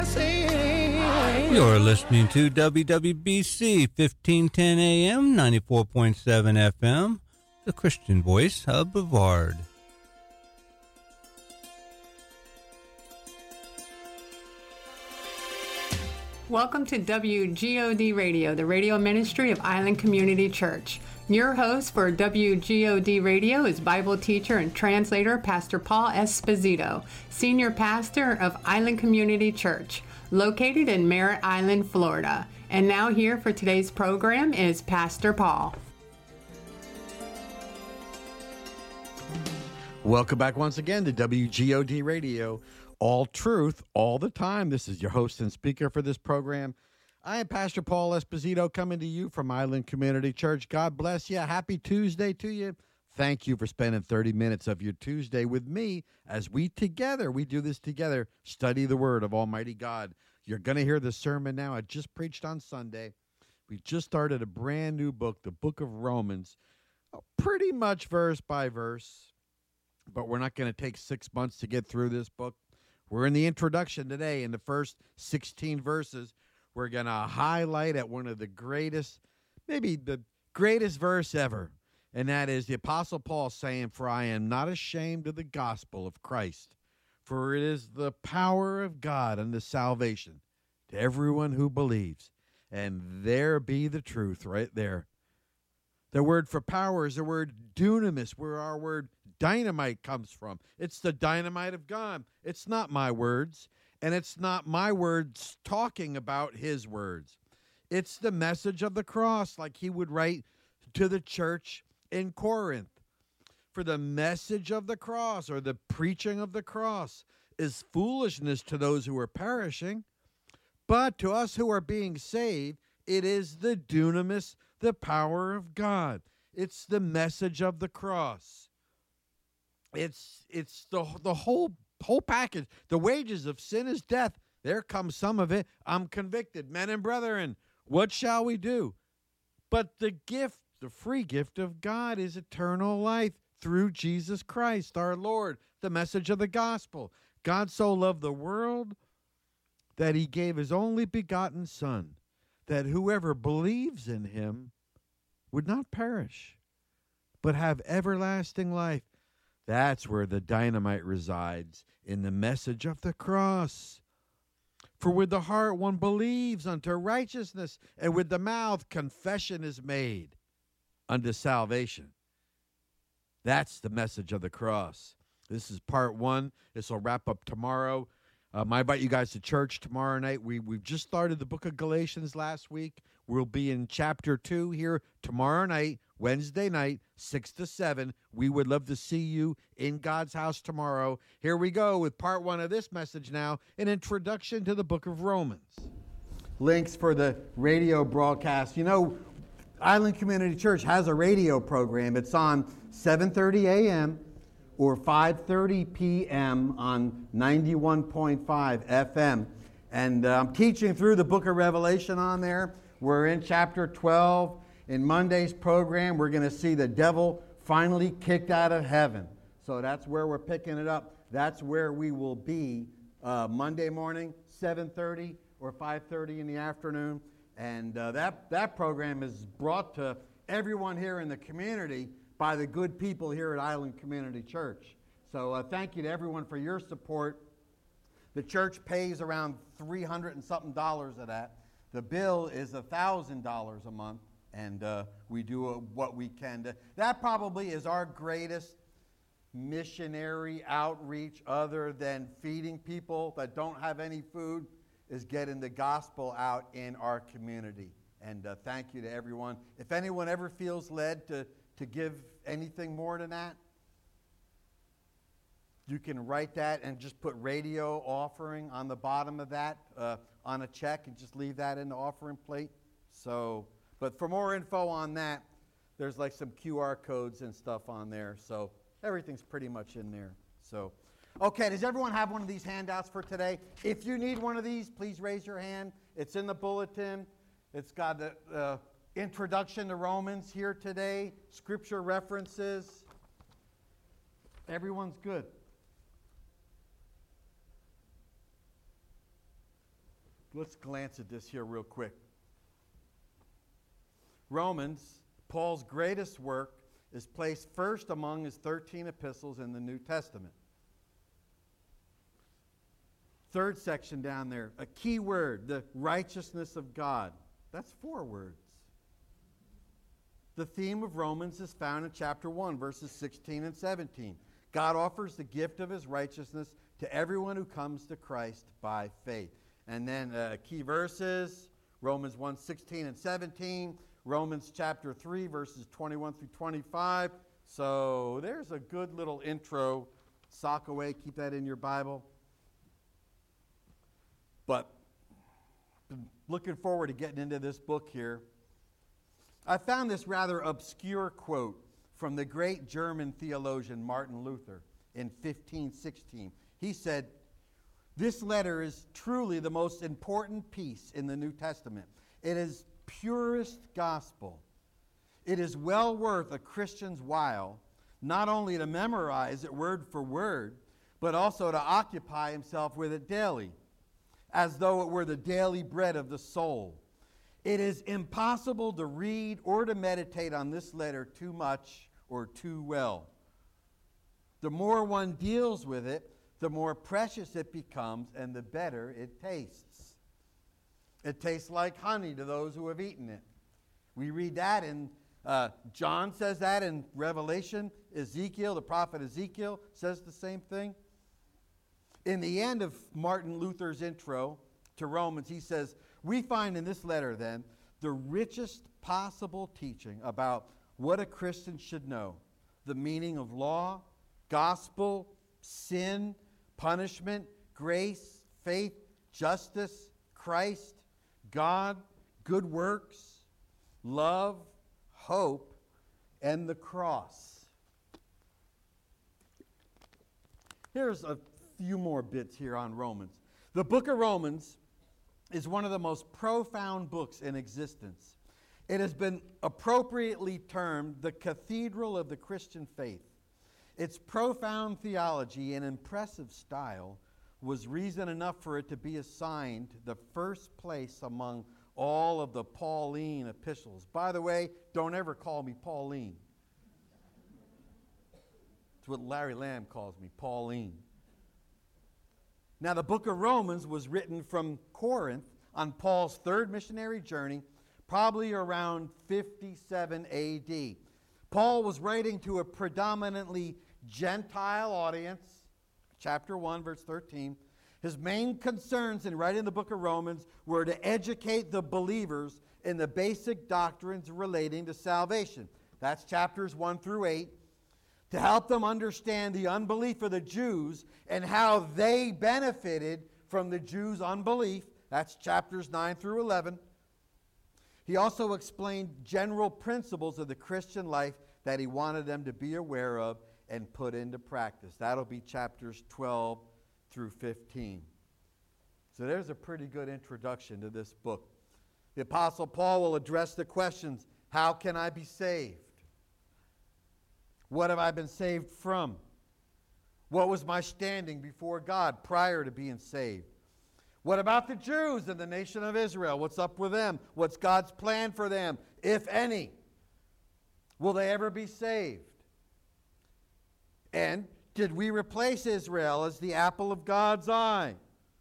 You're listening to WWBC 1510 AM, 94.7 FM, the Christian voice of Brevard. Welcome to WGOD Radio, the radio ministry of Island Community Church. Your host for WGOD Radio is Bible teacher and translator Pastor Paul Esposito, senior pastor of Island Community Church, located in Merritt Island, Florida. And now here for today's program is Pastor Paul. Welcome back once again to WGOD Radio. All truth, all the time. This is your host and speaker for this program. I am Pastor Paul Esposito coming to you from Island Community Church. God bless you. Happy Tuesday to you. Thank you for spending 30 minutes of your Tuesday with me as we do this together, study the Word of Almighty God. You're going to hear the sermon now. I just preached on Sunday. We just started a brand new book, the book of Romans, pretty much verse by verse, but we're not going to take 6 months to get through this book. We're in the introduction today. In the first 16 verses, we're going to highlight at one of the greatest, maybe the greatest verse ever, and that is the Apostle Paul saying, "For I am not ashamed of the gospel of Christ, for it is the power of God unto salvation to everyone who believes." And there be the truth right there. The word for power is the word dunamis, where our word dynamite comes from. It's the dynamite of God. It's not my words, and it's not my words talking about his words. It's the message of the cross, like he would write to the church in Corinth. For the message of the cross, or the preaching of the cross, is foolishness to those who are perishing, but to us who are being saved, it is the dunamis, the power of God. It's the message of the cross. It's the whole package. The wages of sin is death. There comes some of it. I'm convicted. Men and brethren, what shall we do? But the gift, the free gift of God is eternal life through Jesus Christ, our Lord, the message of the gospel. God so loved the world that he gave his only begotten Son, that whoever believes in him would not perish, but have everlasting life. That's where the dynamite resides, in the message of the cross. For with the heart one believes unto righteousness, and with the mouth confession is made unto salvation. That's the message of the cross. This is part one. This will wrap up tomorrow. I invite you guys to church tomorrow night. We've just started the book of Galatians last week. We'll be in chapter 2 here tomorrow night, Wednesday night, 6 to 7. We would love to see you in God's house tomorrow. Here we go with part one of this message now, an introduction to the book of Romans. Links for the radio broadcast. You know, Island Community Church has a radio program. It's on 7:30 a.m. or 5:30 p.m. on 91.5 FM. And I'm teaching through the book of Revelation on there. We're in chapter 12. In Monday's program, we're going to see the devil finally kicked out of heaven. So that's where we're picking it up. That's where we will be Monday morning, 7:30 or 5:30 in the afternoon. And that program is brought to everyone here in the community by the good people here at Island Community Church. So thank you to everyone for your support. The church pays around $300 and something of that. The bill is $1,000 a month, and we do what we can. That probably is our greatest missionary outreach, other than feeding people that don't have any food, is getting the gospel out in our community. And thank you to everyone. If anyone ever feels led to give anything more than that, you can write that and just put radio offering on the bottom of that on a check, and just leave that in the offering plate. So, but for more info on that, there's like some QR codes and stuff on there. So everything's pretty much in there. So, okay, does everyone have one of these handouts for today? If you need one of these, please raise your hand. It's in the bulletin. It's got the introduction to Romans here today, scripture references. Everyone's good. let's glance at this here real quick. Romans, Paul's greatest work, is placed first among his 13 epistles in the New Testament. Third section down there, a key word, the righteousness of God. That's 4 words. The theme of Romans is found in chapter 1, verses 16 and 17. God offers the gift of his righteousness to everyone who comes to Christ by faith. And then key verses, Romans 1, 16 and 17, Romans chapter 3, verses 21 through 25. So there's a good little intro. Sock away, keep that in your Bible. But looking forward to getting into this book here. I found this rather obscure quote from the great German theologian Martin Luther in 1516. He said, "This letter is truly the most important piece in the New Testament. It is purest gospel. It is well worth a Christian's while not only to memorize it word for word, but also to occupy himself with it daily, as though it were the daily bread of the soul. It is impossible to read or to meditate on this letter too much or too well. The more one deals with it, the more precious it becomes and the better it tastes. It tastes like honey to those who have eaten it." We read that in, John says that in Revelation. Ezekiel, the prophet Ezekiel, says the same thing. In the end of Martin Luther's intro to Romans, he says, "We find in this letter, then, the richest possible teaching about what a Christian should know, the meaning of law, gospel, sin, punishment, grace, faith, justice, Christ, God, good works, love, hope, and the cross." Here's a few more bits here on Romans. The book of Romans is one of the most profound books in existence. It has been appropriately termed the cathedral of the Christian faith. Its profound theology and impressive style was reason enough for it to be assigned the first place among all of the Pauline epistles. By the way, don't ever call me Pauline. It's what Larry Lamb calls me, Pauline. Now, the book of Romans was written from Corinth on Paul's third missionary journey, probably around 57 AD. Paul was writing to a predominantly Gentile audience, chapter 1, verse 13. His main concerns in writing the book of Romans were to educate the believers in the basic doctrines relating to salvation. That's chapters 1 through 8. To help them understand the unbelief of the Jews and how they benefited from the Jews' unbelief. That's chapters 9 through 11. He also explained general principles of the Christian life that he wanted them to be aware of and put into practice. That'll be chapters 12 through 15. So there's a pretty good introduction to this book. The Apostle Paul will address the questions, how can I be saved? What have I been saved from? What was my standing before God prior to being saved? What about the Jews in the nation of Israel? What's up with them? What's God's plan for them, if any? Will they ever be saved? And did we replace Israel as the apple of God's eye?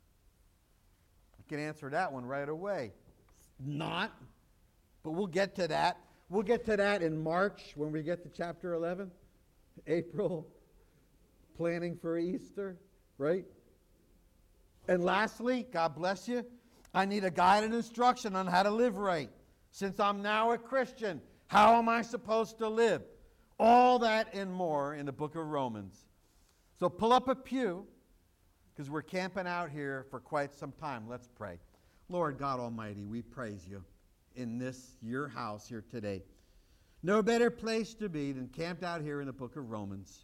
I can answer that one right away. Not, but we'll get to that. We'll get to that in March when we get to chapter 11. April, planning for Easter, right? And lastly, God bless you, I need a guide and instruction on how to live right. Since I'm now a Christian, how am I supposed to live? All that and more in the book of Romans. So pull up a pew, because we're camping out here for quite some time. Let's pray. Lord God Almighty, we praise you in this, your house here today. No better place to be than camped out here in the book of Romans.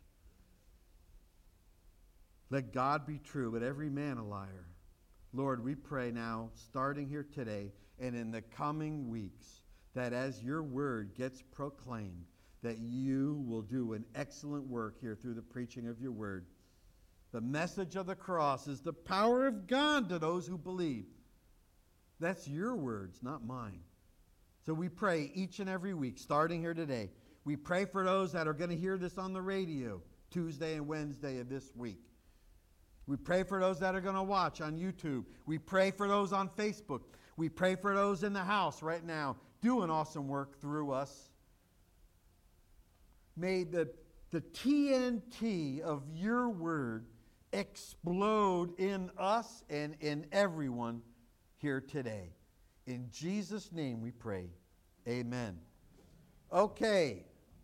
Let God be true, but every man a liar. Lord, we pray now, starting here today and in the coming weeks, that as your word gets proclaimed, that you will do an excellent work here through the preaching of your word. The message of the cross is the power of God to those who believe. That's your words, not mine. So we pray each and every week, starting here today. We pray for those that are going to hear this on the radio Tuesday and Wednesday of this week. We pray for those that are going to watch on YouTube. We pray for those on Facebook. We pray for those in the house right now doing awesome work through us. May the TNT of your word explode in us and in everyone here today. In Jesus' name we pray. Amen. Okay.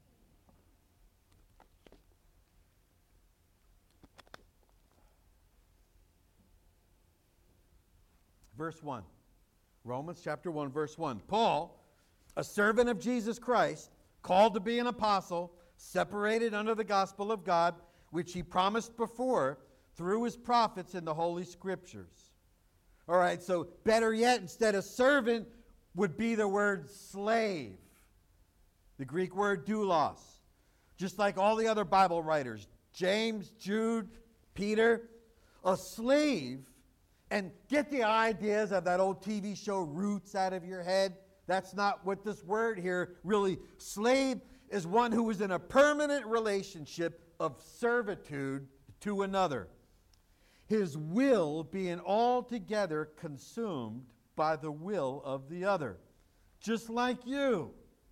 Verse 1. Romans chapter 1, verse 1. Paul, a servant of Jesus Christ, called to be an apostle, separated under the gospel of God, which he promised before through his prophets in the Holy Scriptures. All right, so better yet, instead of servant would be the word slave. The Greek word doulos. Just like all the other Bible writers, James, Jude, Peter, a slave. And get the ideas of that old TV show Roots out of your head. That's not what this word here really. Slave is one who is in a permanent relationship of servitude to another. His will being altogether consumed by the will of the other. Just like you.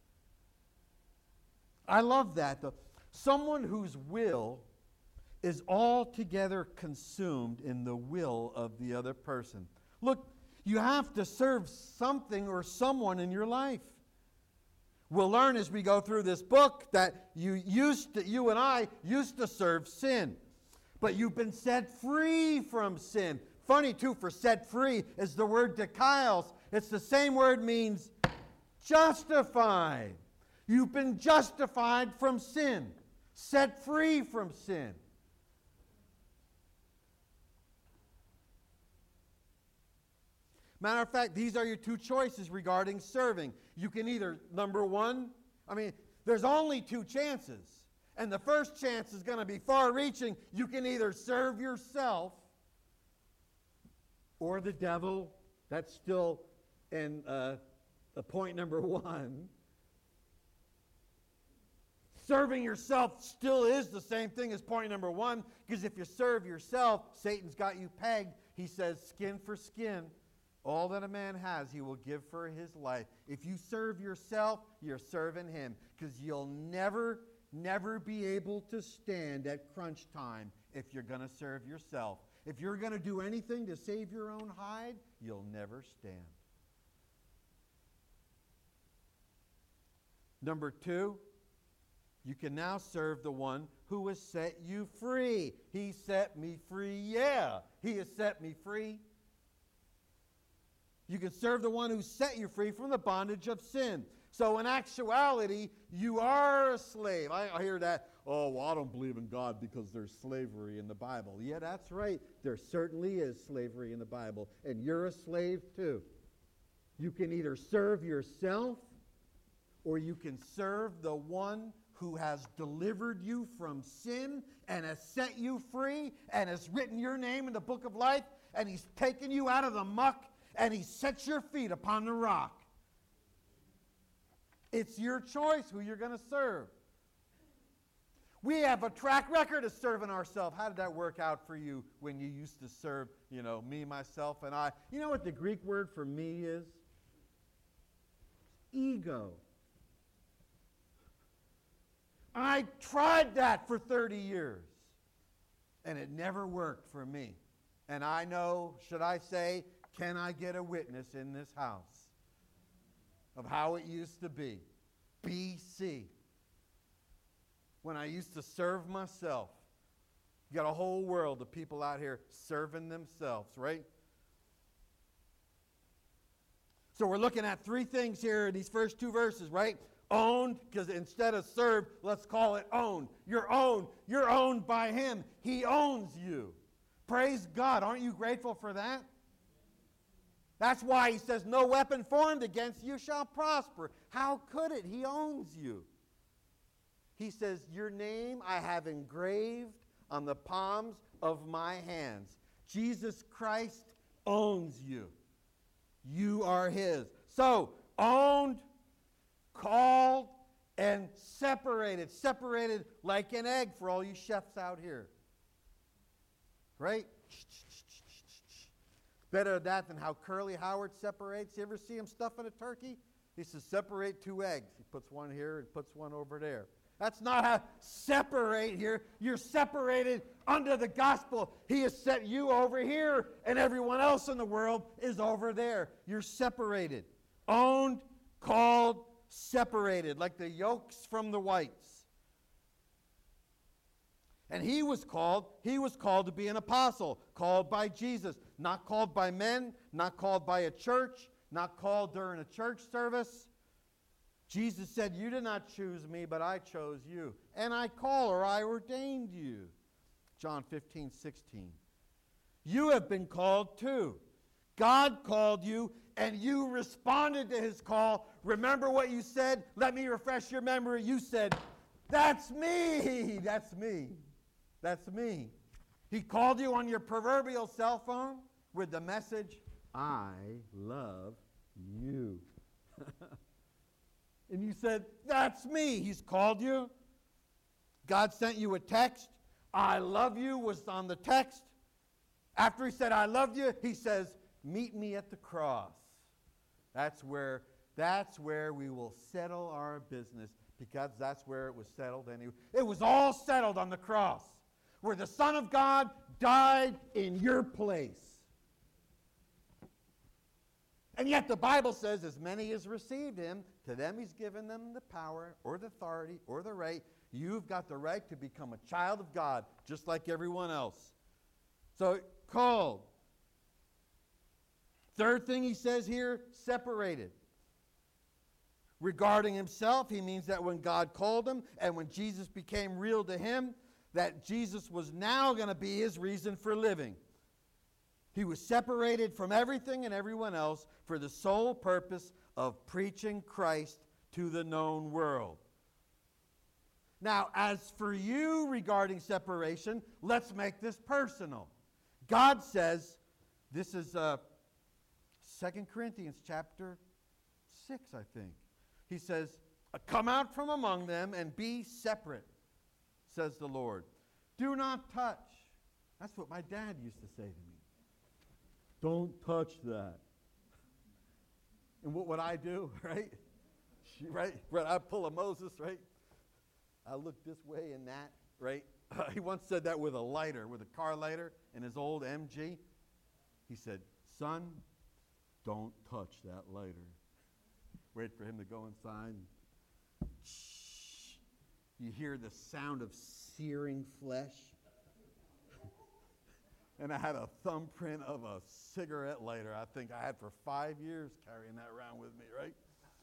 I love that. Someone whose will is altogether consumed in the will of the other person. Look, you have to serve something or someone in your life. We'll learn as we go through this book that you and I used to serve sin. But you've been set free from sin. Funny too, for set free is the word dikaios. It's the same word, means justified. You've been justified from sin. Set free from sin. Matter of fact, these are your two choices regarding serving. You can either, number one, there's only two chances. And the first chance is going to be far-reaching. You can either serve yourself or the devil. That's still in point number one. Serving yourself still is the same thing as point number one, because if you serve yourself, Satan's got you pegged. He says, skin for skin. All that a man has, he will give for his life. If you serve yourself, you're serving him, because you'll never be able to stand at crunch time if you're going to serve yourself. If you're going to do anything to save your own hide, you'll never stand. Number two, you can now serve the one who has set you free. He set me free. Yeah, he has set me free. You can serve the one who set you free from the bondage of sin. So in actuality, you are a slave. I hear that, oh, well, I don't believe in God because there's slavery in the Bible. Yeah, that's right. There certainly is slavery in the Bible. And you're a slave too. You can either serve yourself or you can serve the one who has delivered you from sin and has set you free and has written your name in the book of life, and he's taken you out of the muck and he sets your feet upon the rock. It's your choice who you're going to serve. We have a track record of serving ourselves. How did that work out for you when you used to serve, me, myself, and I? You know what the Greek word for me is? Ego. I tried that for 30 years, and it never worked for me. And I know, should I say, can I get a witness in this house of how it used to be? BC. When I used to serve myself. You got a whole world of people out here serving themselves, right? So we're looking at three things here in these first two verses, right? Owned, because instead of served, let's call it owned. You're owned. You're owned by him. He owns you. Praise God. Aren't you grateful for that? That's why he says, no weapon formed against you shall prosper. How could it? He owns you. He says, your name I have engraved on the palms of my hands. Jesus Christ owns you. You are his. So, owned, called, and separated. Separated like an egg for all you chefs out here. Right? Better that than how Curly Howard separates. You ever see him stuffing a turkey? He says, separate 2 eggs. He puts one here and puts one over there. That's not how separate here. You're separated under the gospel. He has set you over here, and everyone else in the world is over there. You're separated. Owned, called, separated, like the yolks from the whites. And he was called to be an apostle, called by Jesus, not called by men, not called by a church, not called during a church service. Jesus said, you did not choose me, but I chose you. And I call, or I ordained you. John 15:16. You have been called too. God called you, and you responded to his call. Remember what you said? Let me refresh your memory. You said, that's me. That's me. That's me. He called you on your proverbial cell phone with the message, I love you. And you said, that's me. He's called you. God sent you a text. I love you was on the text. After he said, I love you, he says, meet me at the cross. That's where we will settle our business, because that's where it was settled anyway. It was all settled on the cross, where the Son of God died in your place. And yet the Bible says, as many as received him, to them he's given them the power or the authority or the right. You've got the right to become a child of God, just like everyone else. So, called. Third thing he says here, separated. Regarding himself, he means that when God called him and when Jesus became real to him, that Jesus was now going to be his reason for living. He was separated from everything and everyone else for the sole purpose of preaching Christ to the known world. Now, as for you regarding separation, let's make this personal. God says, this is 2 Corinthians chapter 6, I think. He says, come out from among them and be separate, says the Lord. Do not touch. That's what my dad used to say to me. Don't touch that. And what would I do, right? Right? I pull a Moses, right? I look this way and that, right? He once said that with a lighter, with a car lighter in his old MG. He said, son, don't touch that lighter. Wait for him to go inside. Shh. You hear the sound of searing flesh. And I had a thumbprint of a cigarette lighter I think I had for 5 years carrying that around with me, right?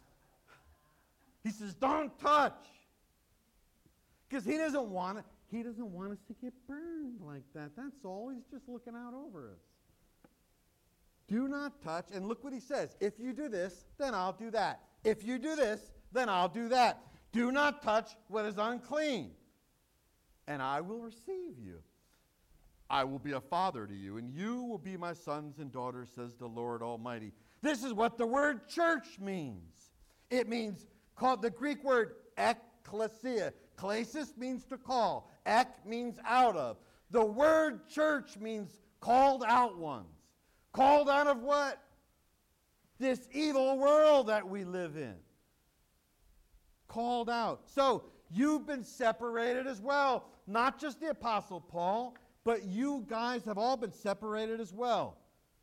He says, don't touch. Because he doesn't want us to get burned like that. That's all. He's just looking out over us. Do not touch. And look what he says. If you do this, then I'll do that. If you do this, then I'll do that. Do not touch what is unclean, and I will receive you. I will be a father to you, and you will be my sons and daughters, says the Lord Almighty. This is what the word church means. It means, called the Greek word ekklesia. Klesis means to call. Ek means out of. The word church means called out ones. Called out of what? This evil world that we live in. Called out. So, you've been separated as well. Not just the Apostle Paul, but you guys have all been separated as well.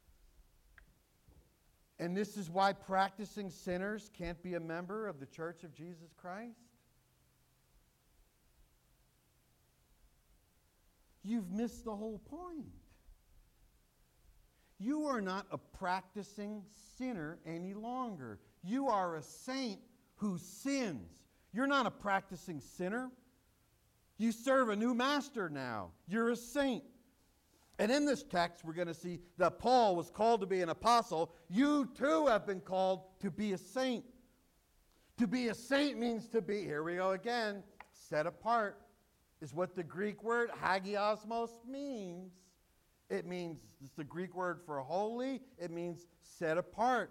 And this is why practicing sinners can't be a member of the Church of Jesus Christ. You've missed the whole point. You are not a practicing sinner any longer. You are a saint who sins. You're not a practicing sinner. You serve a new master now. You're a saint. And in this text, we're going to see that Paul was called to be an apostle. You too have been called to be a saint. To be a saint means to be, here we go again, set apart, is what the Greek word hagiosmos means. It means, it's the Greek word for holy. It means set apart.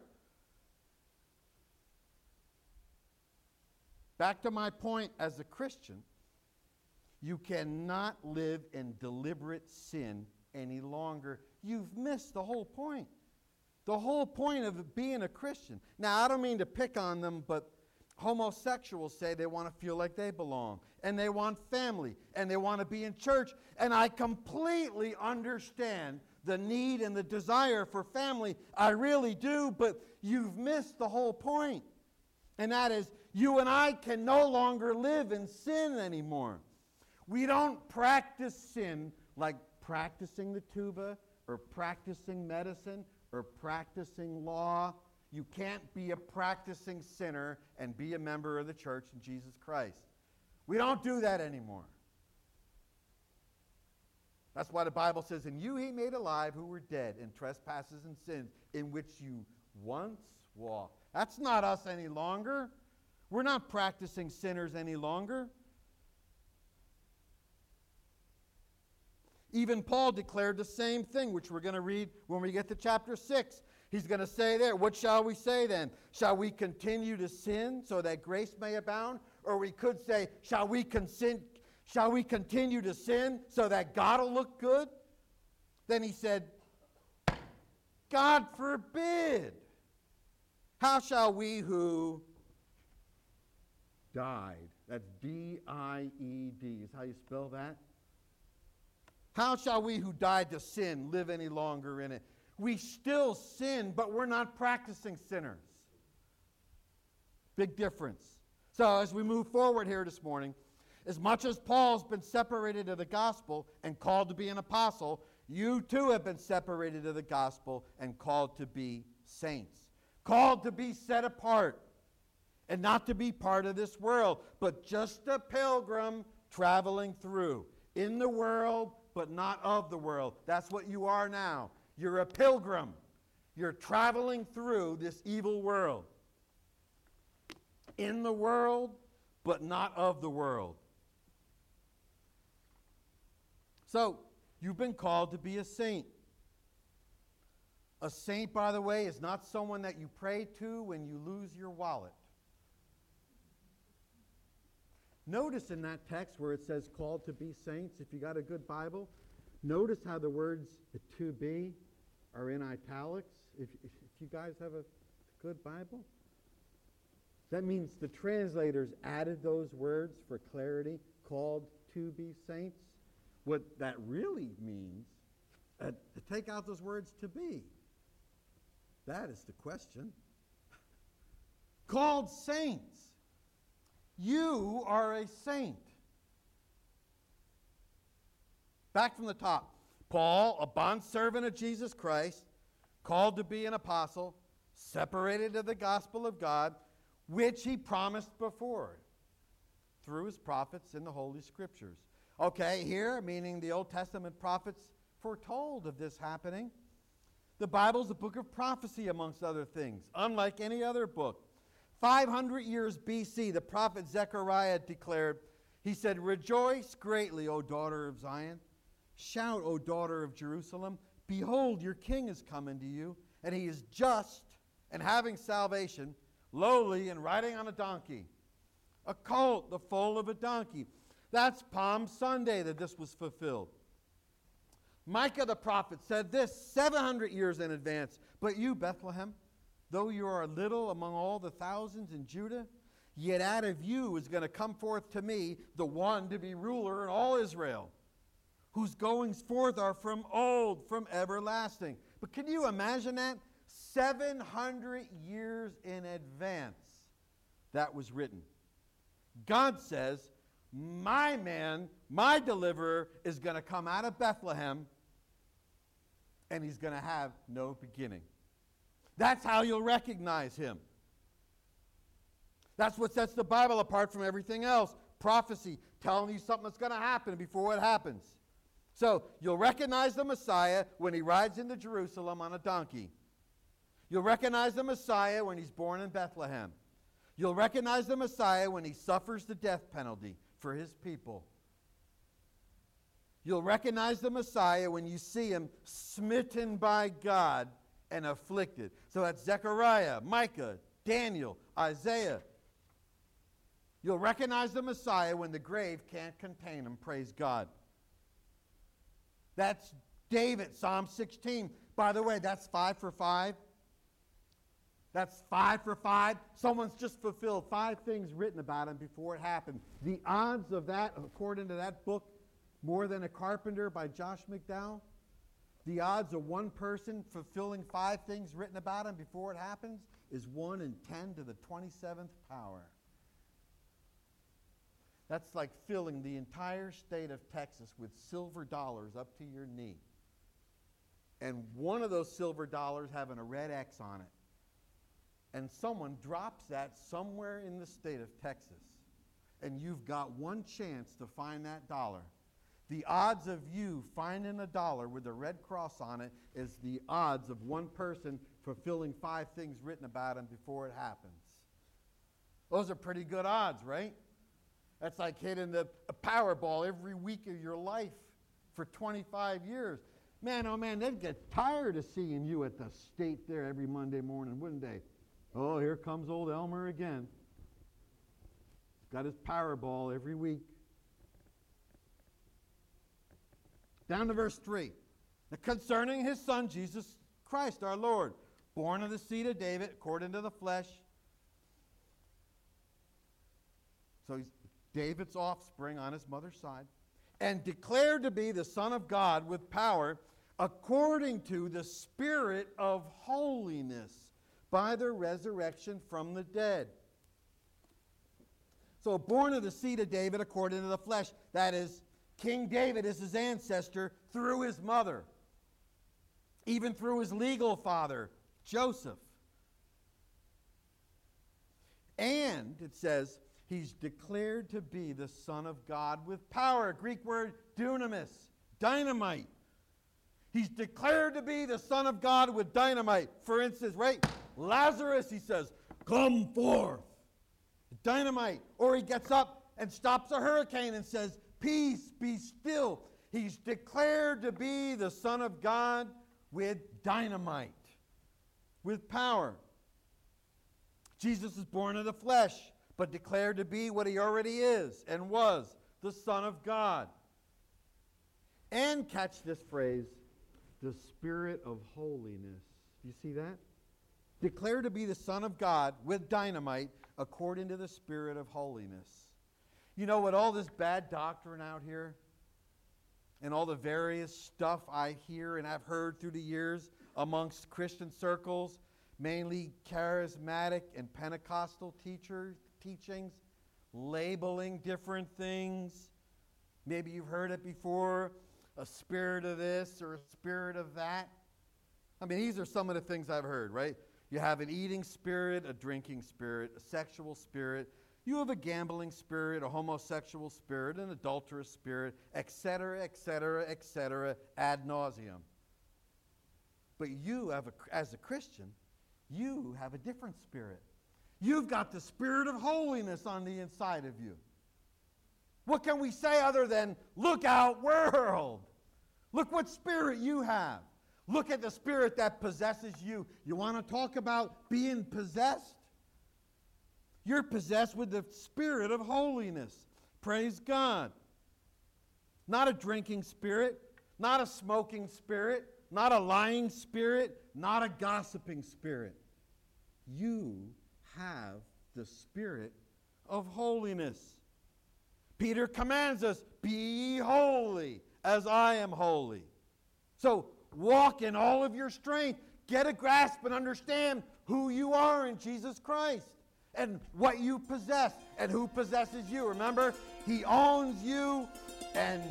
Back to my point, as a Christian, you cannot live in deliberate sin any longer. You've missed the whole point. The whole point of being a Christian. Now, I don't mean to pick on them, but homosexuals say they want to feel like they belong, and they want family, and they want to be in church. And I completely understand the need and the desire for family. I really do, but you've missed the whole point. And that is, you and I can no longer live in sin anymore. We don't practice sin like practicing the tuba or practicing medicine or practicing law. You can't be a practicing sinner and be a member of the church in Jesus Christ. We don't do that anymore. That's why the Bible says, "And you he made alive who were dead in trespasses and sins, in which you once walked." That's not us any longer. We're not practicing sinners any longer. Even Paul declared the same thing, which we're going to read when we get to chapter 6. He's going to say there, what shall we say then? Shall we continue to sin so that grace may abound? Or we could say, shall we continue to sin so that God will look good? Then he said, God forbid. How shall we who died, that's D-I-E-D, is how you spell that? How shall we who died to sin live any longer in it? We still sin, but we're not practicing sinners. Big difference. So as we move forward here this morning, as much as Paul's been separated of the gospel and called to be an apostle, you too have been separated of the gospel and called to be saints. Called to be set apart and not to be part of this world, but just a pilgrim traveling through. In the world, but not of the world. That's what you are now. You're a pilgrim. You're traveling through this evil world. In the world, but not of the world. So, you've been called to be a saint. A saint, by the way, is not someone that you pray to when you lose your wallet. Notice in that text where it says called to be saints, if you got a good Bible, notice how the words to be are in italics. If you guys have a good Bible, that means the translators added those words for clarity, called to be saints. What that really means, to take out those words to be, that is the question. Called saints. You are a saint. Back from the top. Paul, a bondservant of Jesus Christ, called to be an apostle, separated of the gospel of God, which he promised before through his prophets in the Holy Scriptures. Okay, here, meaning the Old Testament prophets foretold of this happening. The Bible's a book of prophecy, amongst other things, unlike any other book. 500 years BC, the prophet Zechariah declared, he said, "Rejoice greatly, O daughter of Zion. Shout, O daughter of Jerusalem. Behold, your king is coming to you, and he is just and having salvation, lowly and riding on a donkey, a colt, the foal of a donkey." That's Palm Sunday that this was fulfilled. Micah the prophet said this 700 years in advance, "But you, Bethlehem, though you are little among all the thousands in Judah, yet out of you is going to come forth to me the one to be ruler in all Israel, whose goings forth are from old, from everlasting." But can you imagine that? 700 years in advance that was written. God says, my man, my deliverer, is going to come out of Bethlehem, and he's going to have no beginning. That's how you'll recognize him. That's what sets the Bible apart from everything else. Prophecy, telling you something that's going to happen before it happens. So, you'll recognize the Messiah when he rides into Jerusalem on a donkey. You'll recognize the Messiah when he's born in Bethlehem. You'll recognize the Messiah when he suffers the death penalty for his people. You'll recognize the Messiah when you see him smitten by God and afflicted. So that's Zechariah, Micah, Daniel, Isaiah. You'll recognize the Messiah when the grave can't contain him. Praise God. That's David, Psalm 16. By the way, that's 5 for 5. That's 5 for 5. Someone's just fulfilled 5 things written about him before it happened. The odds of that, according to that book, More Than a Carpenter by Josh McDowell, the odds of one person fulfilling 5 things written about him before it happens is 1 in 10 to the 27th power. That's like filling the entire state of Texas with silver dollars up to your knee. And one of those silver dollars having a red X on it. And someone drops that somewhere in the state of Texas. And you've got one chance to find that dollar. The odds of you finding a dollar with a red cross on it is the odds of one person fulfilling 5 things written about him before it happens. Those are pretty good odds, right? That's like hitting the Powerball every week of your life for 25 years. Man, oh man, they'd get tired of seeing you at the state there every Monday morning, wouldn't they? Oh, here comes old Elmer again. He's got his Powerball every week. Down to verse 3. Now, concerning his son, Jesus Christ, our Lord, born of the seed of David, according to the flesh. So he's David's offspring on his mother's side. And declared to be the Son of God with power, according to the Spirit of holiness, by the resurrection from the dead. So born of the seed of David according to the flesh. That is, King David is his ancestor through his mother. Even through his legal father, Joseph. And, it says, he's declared to be the Son of God with power. Greek word, dunamis, dynamite. He's declared to be the Son of God with dynamite. For instance, right? Lazarus, he says, come forth. Dynamite. Or he gets up and stops a hurricane and says, peace, be still. He's declared to be the Son of God with dynamite, with power. Jesus is born of the flesh, but declared to be what he already is and was, the Son of God. And catch this phrase, the Spirit of holiness. Do you see that? Declared to be the Son of God with dynamite according to the Spirit of holiness. You know what, all this bad doctrine out here and all the various stuff I hear and I've heard through the years amongst Christian circles, mainly charismatic and Pentecostal teachings, labeling different things. Maybe you've heard it before, a spirit of this or a spirit of that. I mean, these are some of the things I've heard, right? You have an eating spirit, a drinking spirit, a sexual spirit. You have a gambling spirit, a homosexual spirit, an adulterous spirit, etc., etc., etc., ad nauseum. But you, as a Christian, you have a different spirit. You've got the Spirit of holiness on the inside of you. What can we say other than, look out, world? Look what spirit you have. Look at the spirit that possesses you. You want to talk about being possessed? You're possessed with the Spirit of holiness. Praise God. Not a drinking spirit, not a smoking spirit, not a lying spirit, not a gossiping spirit. You have the Spirit of holiness. Peter commands us, be ye holy as I am holy. So walk in all of your strength. Get a grasp and understand who you are in Jesus Christ and what you possess and who possesses you. Remember, he owns you and...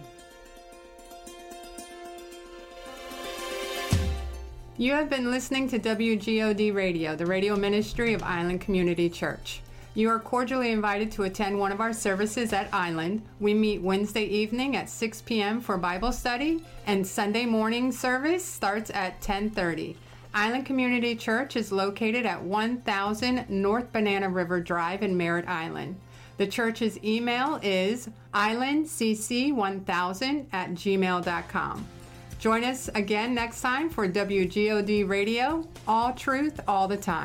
You have been listening to WGOD Radio, the radio ministry of Island Community Church. You are cordially invited to attend one of our services at Island. We meet Wednesday evening at 6 p.m. for Bible study, and Sunday morning service starts at 10:30. Island Community Church is located at 1000 North Banana River Drive in Merritt Island. The church's email is islandcc1000@gmail.com. Join us again next time for WGOD Radio, all truth, all the time.